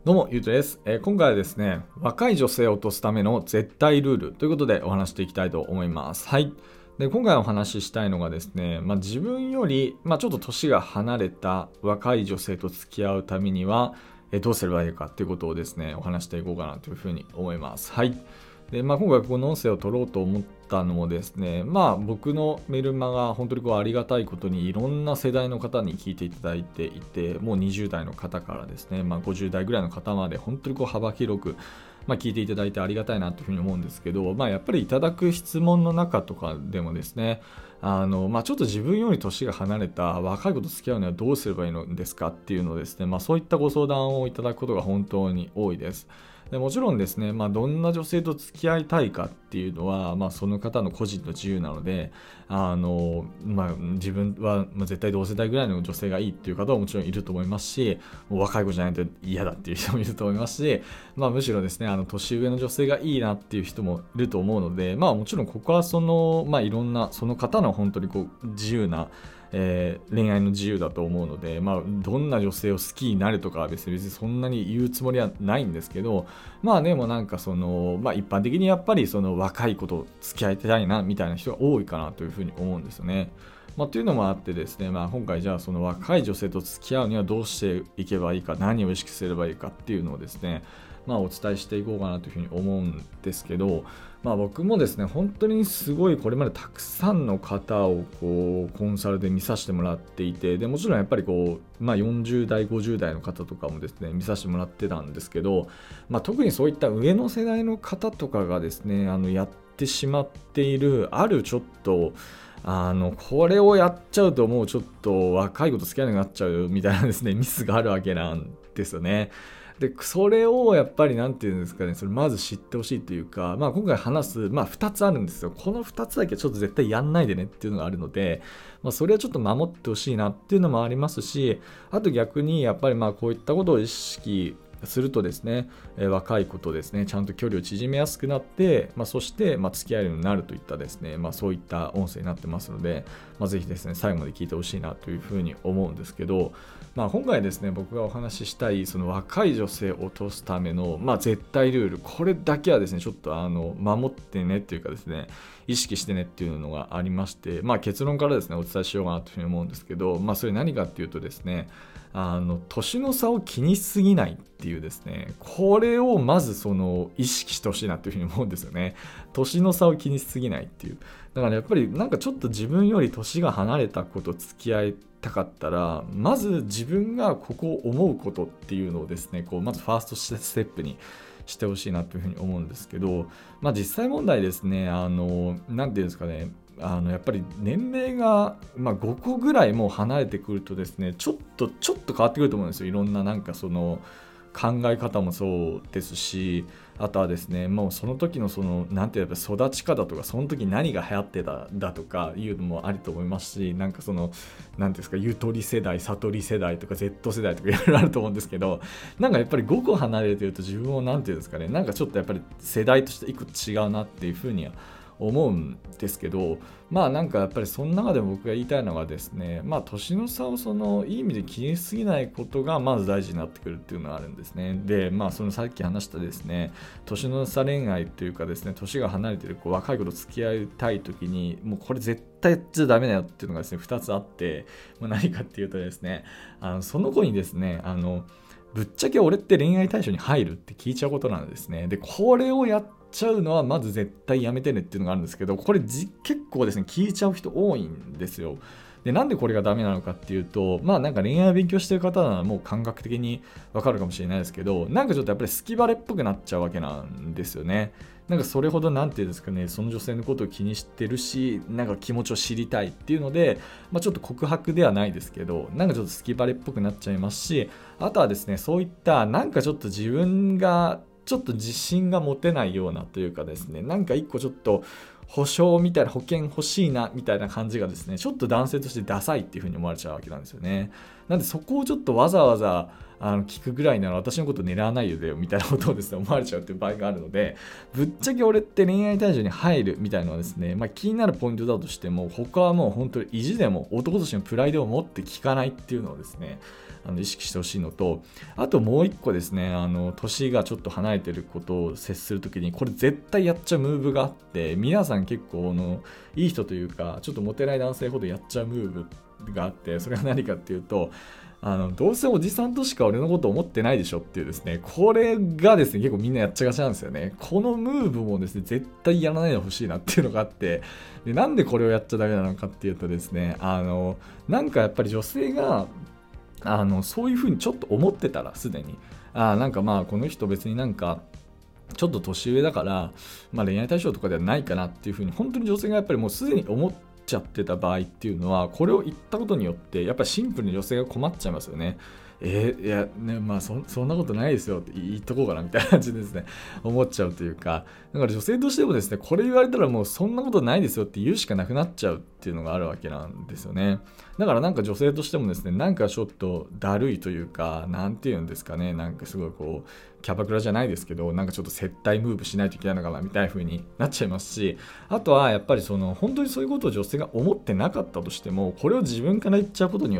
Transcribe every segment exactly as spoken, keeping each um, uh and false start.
どうも、ゆうとです、えー今回はですね、若い女性を落とすための絶対ルールということでお話していきたいと思います。はい。で、今回お話ししたいのがですね、まあ、自分より、まあ、ちょっと年が離れた若い女性と付き合うためには、えーどうすればいいかということをですね、お話していこうかなというふうに思います。はい。で、まあ、今回この音声を取ろうと思ったのもですね、まあ僕のメルマが本当にこうありがたいことにいろんな世代の方に聞いていただいていて、もうにじゅう代の方からですね、まあ、ごじゅう代ぐらいの方まで本当にこう幅広く、まあ、聞いていただいてありがたいなというふうに思うんですけど、まあ、やっぱりいただく質問の中とかでもですね、あのまあ、ちょっと自分より年が離れた若い子と付き合うにはどうすればいいのですかっていうのをですね、まあ、そういったご相談をいただくことが本当に多いです。でもちろんですね、まあ、どんな女性と付き合いたいかっていうのは、まあ、その方の個人の自由なので、あの、まあ、自分はまあ絶対同世代ぐらいの女性がいいっていう方はもちろんいると思いますし、もう若い子じゃないと嫌だっていう人もいると思いますし、まあ、むしろですね、あの年上の女性がいいなっていう人もいると思うので、まあ、もちろんここはその、まあ、いろんなその方の本当にこう自由なえー恋愛の自由だと思うので、まあ、どんな女性を好きになるとかは別に別にそんなに言うつもりはないんですけど、まあでもなんかその、まあ、一般的にやっぱりその若い子と付き合いたいなみたいな人が多いかなというふうに思うんですよね。まあ、というのもあってですね、まあ、今回じゃあその若い女性と付き合うにはどうしていけばいいか、何を意識すればいいかっていうのをですね、まあ、お伝えしていこうかなというふうに思うんですけど、まあ、僕もですね本当にすごいこれまでたくさんの方をこうコンサルで見させてもらっていて、でもちろんやっぱりこう、まあ、よんじゅう代ごじゅう代の方とかもですね見させてもらってたんですけど、まあ、特にそういった上の世代の方とかがですねあのやってしまっているあるちょっとあのこれをやっちゃうともうちょっと若い子と付き合えなくなっちゃうみたいなですねミスがあるわけなんですよね。でそれをやっぱりなんていうんですかね、それまず知ってほしいというか、まあ、今回話す、まあ、ふたつあるんですよ。このふたつだけちょっと絶対やんないでねっていうのがあるので、まあ、それはちょっと守ってほしいなっていうのもありますし、あと逆にやっぱりまあこういったことを意識するとですね、えー若い子とですねちゃんと距離を縮めやすくなって、まあ、そしてまあ付き合えるようになるといったですね、まあ、そういった音声になってますので、まあ、ぜひですね最後まで聞いてほしいなというふうに思うんですけど、まあ、今回ですね僕がお話ししたいその若い女性を落とすための、まあ、絶対ルール、これだけはですねちょっとあの守ってねっていうかですね意識してねっていうのがありまして、まあ、結論からですねお伝えしようかなというふうに思うんですけど、まあ、それ何かっていうとですね、あの年の差を気にしすぎないっていうですね、これをまずその意識してほしいなというふうに思うんですよね。年の差を気にしすぎないっていう。だからやっぱりなんかちょっと自分より年が離れた子と付き合いたかったら、まず自分がここを思うことっていうのをですね、こうまずファーストステップにしてほしいなというふうに思うんですけど、まあ実際問題ですね、あの、なんていうんですかね、あのやっぱり年齢が、まあ、ごこぐらいもう離れてくるとですねちょっとちょっと変わってくると思うんですよ。いろんななんかその考え方もそうですし、あとはですねもうその時のそのなんていうか育ち方とかその時何が流行ってただとかいうのもあると思いますし、なんかそのなんていうんですかゆとり世代悟り世代とか Z 世代とかいろいろあると思うんですけど、なんかやっぱりごこ離れてると自分をなんていうんですかね、なんかちょっとやっぱり世代としていくつ違うなっていうふうには思うんですけど、まあなんかやっぱりその中でも僕が言いたいのがですね、まあ年の差をそのいい意味で気にしすぎないことがまず大事になってくるっていうのがあるんですね。で、まあそのさっき話したですね、年の差恋愛というかですね、年が離れてるこう若い子と付き合いたい時に、もうこれ絶対やっちゃダメだよっていうのがですね、ふたつあって、まあ、何かっていうとですね、あのその子にですね、あのぶっちゃけ俺って恋愛対象に入るって聞いちゃうことなんですね。で、これをやっちゃうのはまず絶対やめてねっていうのがあるんですけど、これじ結構ですね聞いちゃう人多いんですよ。で、なんでこれがダメなのかっていうと、まあなんか恋愛を勉強してる方ならもう感覚的にわかるかもしれないですけど、なんかちょっとやっぱり好きバレっぽくなっちゃうわけなんですよね。なんかそれほどなんていうんですかね、その女性のことを気にしてるし、なんか気持ちを知りたいっていうので、まあ、ちょっと告白ではないですけど、なんかちょっと好きバレっぽくなっちゃいますし、あとはですね、そういったなんかちょっと自分がちょっと自信が持てないようなというかですね、なんか一個ちょっと保証みたいな保険欲しいなみたいな感じがですね、ちょっと男性としてダサいっていう風に思われちゃうわけなんですよね。 なんでそこをちょっとわざわざあの聞くぐらいなら私のこと狙わないよでよみたいなことをですね思われちゃうっていう場合があるので、ぶっちゃけ俺って恋愛対象に入るみたいなのはですね、まあ、気になるポイントだとしても、他はもう本当に意地でも男としてのプライドを持って聞かないっていうのをですねあの意識してほしいのと、あともう一個ですね、あの年がちょっと離れてることを接するときにこれ絶対やっちゃうムーブがあって、皆さん結構あのいい人というかちょっとモテない男性ほどやっちゃうムーブがあって、それは何かっていうと、あのどうせおじさんとしか俺のこと思ってないでしょっていうですね、これがですね結構みんなやっちゃがちなんですよね。このムーブもですね絶対やらないでほしいなっていうのがあって、でなんでこれをやっちゃダメなのかっていうとですね、あのなんかやっぱり女性があのそういう風にちょっと思ってたらすでに、あなんかまあこの人別になんかちょっと年上だから、まあ、恋愛対象とかではないかなっていう風に本当に女性がやっぱりもうすでに思ってちゃってた場合っていうのは、これを言ったことによってやっぱりシンプルに女性が困っちゃいますよね。えー、いやねまあ そ, そんなことないですよって言っとこうかなみたいな感じでですね思っちゃうというか、だから女性としてもですねこれ言われたらもうそんなことないですよって言うしかなくなっちゃうっていうのがあるわけなんですよね。だからなんか女性としてもですねなんかちょっとだるいというか、なんていうんですかね、なんかすごいこうキャバクラじゃないですけど、なんかちょっと接待ムーブしないといけないのかなみたいな風になっちゃいますし、あとはやっぱりその本当にそういうことを女性が思ってなかったとしても、これを自分から言っちゃうことによって、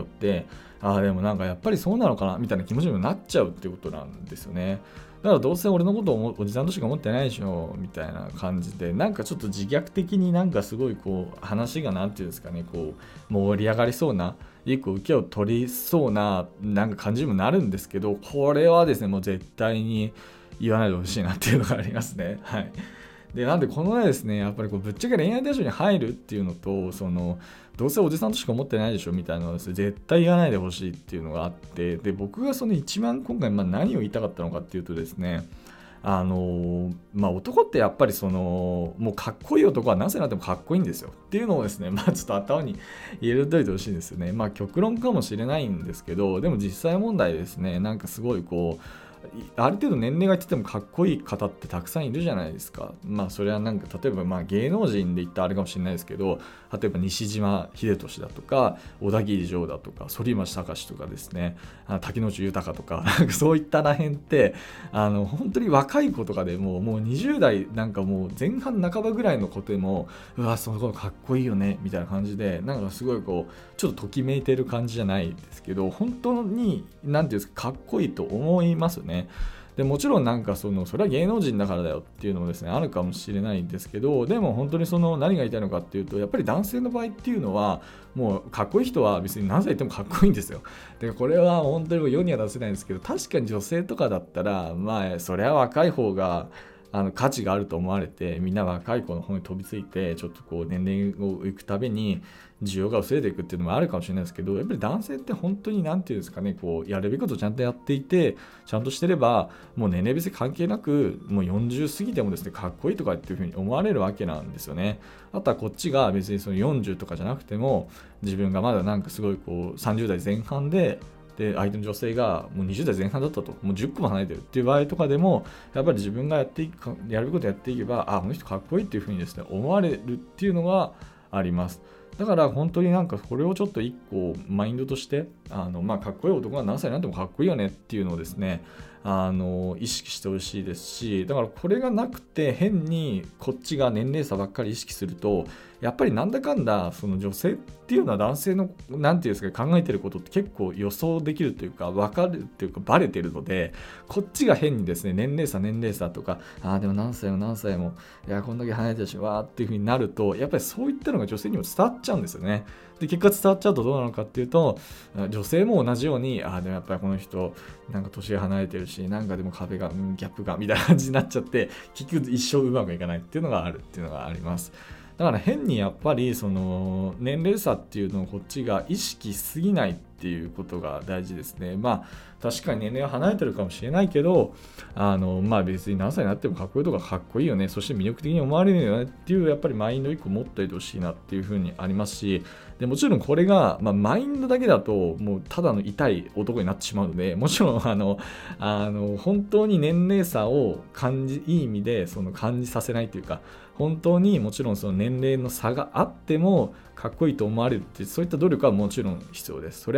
ああでもなんかやっぱりそうなのかなみたいな気持ちにもなっちゃうっていうことなんですよね。だからどうせ俺のことをおじさんとしか思ってないでしょみたいな感じで、なんかちょっと自虐的になんかすごいこう話がなんていうんですかね、こう盛り上がりそうな一個受けを取りそうななんか感じにもなるんですけど、これはですねもう絶対に言わないでほしいなっていうのがありますね。はい。でなんでこのねですねやっぱりこうぶっちゃけ恋愛対象に入るっていうのと、そのどうせおじさんとしか思ってないでしょみたいなのはですね絶対言わないでほしいっていうのがあって、で僕がその一番今回まあ何を言いたかったのかっていうとですね、あのまあ男ってやっぱりそのもうかっこいい男はなぜなってもかっこいいんですよっていうのをですねまあちょっと頭に入れといてほしいんですよね。まあ極論かもしれないんですけど、でも実際問題ですね、なんかすごいこうある程度年齢がいっててもかっこいい方ってたくさんいるじゃないですか。まあそれはなんか例えばまあ芸能人で言ったらあれかもしれないですけど、例えば西島秀俊だとか小田切丈だとか反町隆史とかですね、竹野内豊とかなんかそういったらへんってあの本当に若い子とかでももうにじゅう代なんかもう前半半ばぐらいの子でもうわその子かっこいいよねみたいな感じでなんかすごいこうちょっとときめいてる感じじゃないですけど、本当になんていうんですかかっこいいと思いますね。でもちろんなんかそのそれは芸能人だからだよっていうのもですねあるかもしれないんですけど、でも本当にその何が言いたいのかっていうと、やっぱり男性の場合っていうのはもうかっこいい人は別に何歳言ってもかっこいいんですよ。でこれは本当に世には出せないんですけど、確かに女性とかだったらまあそれは若い方があの価値があると思われて、みんな若い子の方に飛びついてちょっとこう年齢をいくたびに需要が薄れていくっていうのもあるかもしれないですけど、やっぱり男性って本当に何ていうんですかね、こうやるべきことをちゃんとやっていてちゃんとしてればもう年齢別に関係なくもうよんじゅう過ぎてもですねかっこいいとかっていう風に思われるわけなんですよね。あとはこっちが別にそのよんじゅうとかじゃなくても自分がまだなんかすごいこうさんじゅう代前半でで相手の女性がもうにじゅう代前半だったと、もうじゅっこも離れてるっていう場合とかでもやっぱり自分がやっていくやることやっていけば、あこの人かっこいいっていう風にですね思われるっていうのがあります。だから本当になんかこれをちょっと一個マインドとしてあの、まあ、かっこいい男が何歳になってもかっこいいよねっていうのをですねあの意識してほしいですし、だからこれがなくて変にこっちが年齢差ばっかり意識するとやっぱりなんだかんだその女性っていうのは男性のなんていうんですか考えてることって結構予想できるというか分かるっていうかバレてるので、こっちが変にですね年齢差年齢差とかああでも何歳も何歳もいやこんだけ離れてるしわーっていう風になるとやっぱりそういったのが女性にも伝わっちゃうんですよね。で結果伝わっちゃうとどうなのかっていうと、女性も同じようにああでもやっぱりこの人なんか年が離れてるしなんかでも壁が、うん、ギャップがみたいな感じになっちゃって結局一生うまくいかないっていうのがあるっていうのがあります。だから変にやっぱりその年齢差っていうのをこっちが意識しすぎないっていうことが大事ですね。まあ確かに年齢は離れてるかもしれないけど、あのまあ別に何歳になってもかっこいいとかかっこいいよね、そして魅力的に思われるよねっていうやっぱりマインドを一個持っておいてほしいなっていうふうにありますし、でもちろんこれが、まあ、マインドだけだともうただの痛い男になってしまうので、もちろんあのあの本当に年齢差を感じいい意味でその感じさせないというか、本当にもちろんその年齢の差があってもかっこいいと思われるっていうそういった努力はもちろん必要です。それは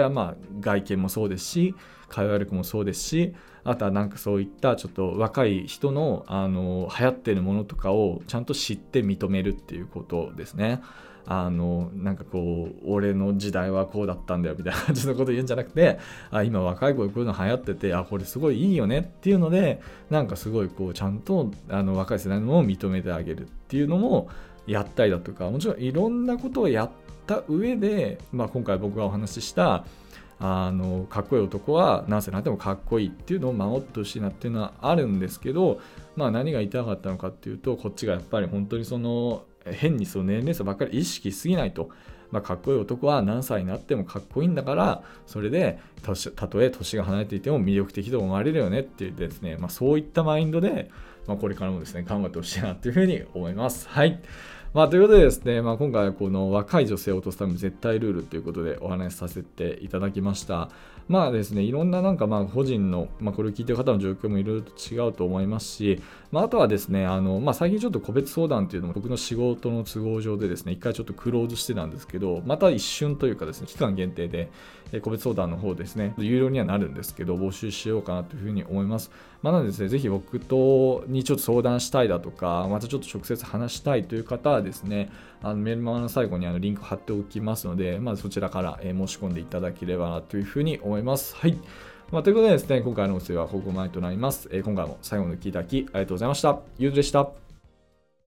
はまあ外見もそうですし、会話力もそうですし、あとはなんかそういったちょっと若い人の、あの流行ってるものとかをちゃんと知って認めるっていうことですね。あのなんかこう俺の時代はこうだったんだよみたいな感じのことを言うんじゃなくて、あ今若い子こういうの流行ってて、あこれすごいいいよねっていうので、なんかすごいこうちゃんとあの若い世代のものを認めてあげるっていうのもやったりだとか、もちろんいろんなことをやった上で、まあ、今回僕がお話ししたあのかっこいい男は何歳になってもかっこいいっていうのを守ってほしいなっていうのはあるんですけど、まあ、何が言いたかったのかっていうと、こっちがやっぱり本当にその変にその年齢差ばっかり意識しすぎないと、まあ、かっこいい男は何歳になってもかっこいいんだから、それでたとえ年が離れていても魅力的と思われるよねっていうですね、まあ、そういったマインドで、まあ、これからもですね頑張ってほしいなというふうに思います。はい。まあ、ということでですね、まあ、今回はこの若い女性を落とすための絶対ルールということでお話しさせていただきました。まあですね、いろんななんかまあ個人の、まあ、これを聞いてる方の状況もいろいろと違うと思いますし、まあ、あとはですね、あのまあ、最近ちょっと個別相談というのも僕の仕事の都合上でですね、一回ちょっとクローズしてたんですけど、また一瞬というかですね、期間限定で個別相談の方ですね、有料にはなるんですけど、募集しようかなというふうに思います。まあ、なのでですね、ぜひ僕とにちょっと相談したいだとか、またちょっと直接話したいという方はですね、あのメールマガの最後にあのリンク貼っておきますので、まずそちらから申し込んでいただければなというふうに思います。はい。まあ、ということでですね、今回の音声はここまでとなります。えー、今回も最後まで聞いていただきありがとうございました。ゆうとでした。